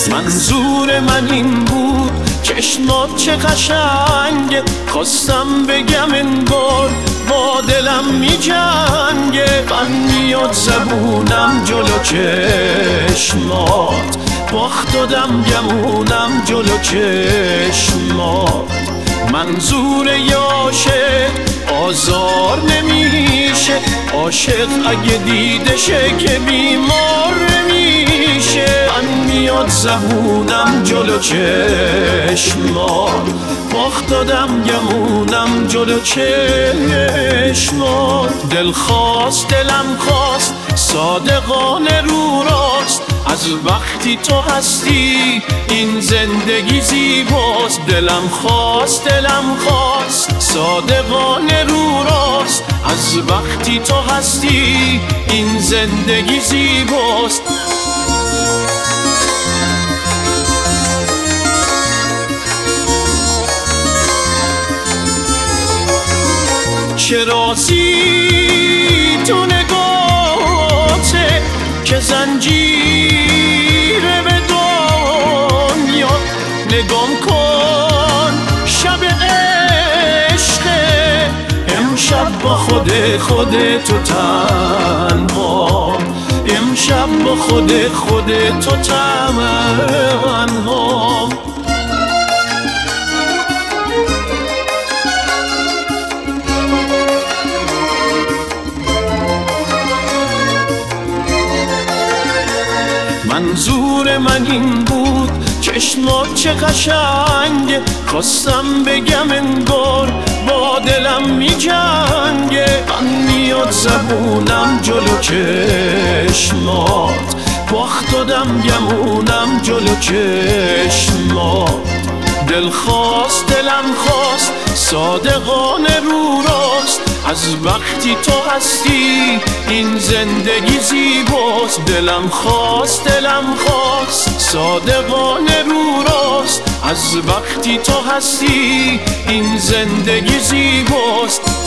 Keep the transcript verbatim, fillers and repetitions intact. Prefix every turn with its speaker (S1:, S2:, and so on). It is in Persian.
S1: منظور من این بود چشمات چه قشنگه، خواستم بگم انگار با دلم می جنگه. من میاد زبونم جلو چشمات، باخت دادم گمونم جلو چشمات. منظور عاشق آزار نمیشه، عاشق اگه دیدشه که بیمار نمیشه. من میاد زبونم جلو چشمات، باخت دادم گمونم جلو چشمات. دل خواست دلم خواست صادقانه رو راست، از وقتی تو هستی این زندگی زیباست. دلم خواست دلم خواست صادقانه رو راست، از وقتی تو هستی این زندگی زیباست. چه رازی تو نگاته که زنجیره به دنیا. نگام کن شب عشقه، امشب با خود خود تو تنها، امشب با خود خود تو تنها. منظور من این بود چشمات چه قشنگه، خواستم بگم انگار با دلم می جنگه. من میاد زبونم جلو چشمات، باخت دادم گمونم جلو چشمات. دل خواست دلم خواست صادقانه رو راست، از وقتی تو هستی این زندگی زیباست. دلم خواست دلم خواست صادقانه رو راست، از وقتی تو هستی این زندگی زیباست.